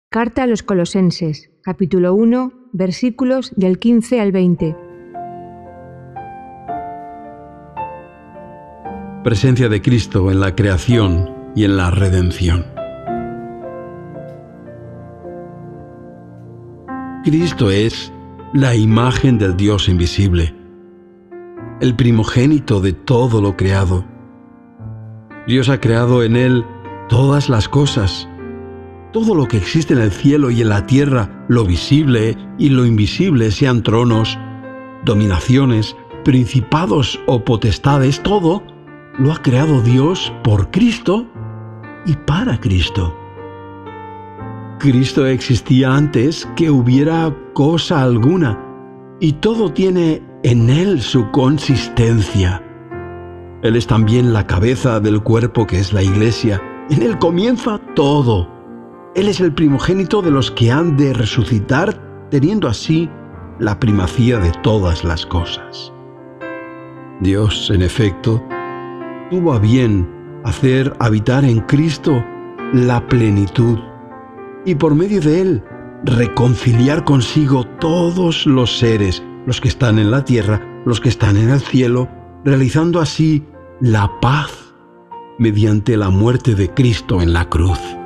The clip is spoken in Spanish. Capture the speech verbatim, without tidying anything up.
Carta a los Colosenses, capítulo uno, versículos del quince al veinte. Presencia de Cristo en la creación y en la redención. Cristo es la imagen del Dios invisible, el primogénito de todo lo creado. Dios ha creado en Él todas las cosas, todo lo que existe en el cielo y en la tierra, lo visible y lo invisible, sean tronos, dominaciones, principados o potestades, todo lo ha creado Dios por Cristo y para Cristo. Cristo existía antes que hubiera cosa alguna, y todo tiene en Él su consistencia. Él es también la cabeza del cuerpo que es la Iglesia. En Él comienza todo. Él es el primogénito de los que han de resucitar, teniendo así la primacía de todas las cosas. Dios, en efecto, tuvo a bien hacer habitar en Cristo la plenitud, y por medio de Él reconciliar consigo todos los seres, los que están en la tierra, los que están en el cielo, realizando así la paz mediante la muerte de Cristo en la cruz.